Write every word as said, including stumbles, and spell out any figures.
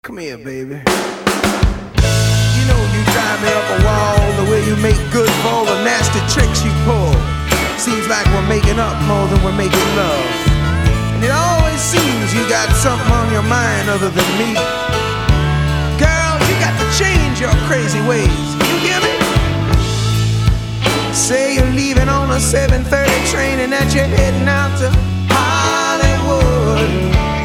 Come here, baby. You know you drive me up a wall, the way you make good for all the nasty tricks you pull. Seems like we're making up more than we're making love. And it always seems you got something on your mind other than me. Girl, you got to change your crazy ways. You hear me? Say you're leaving on a seven thirty train and that you're heading out to Hollywood.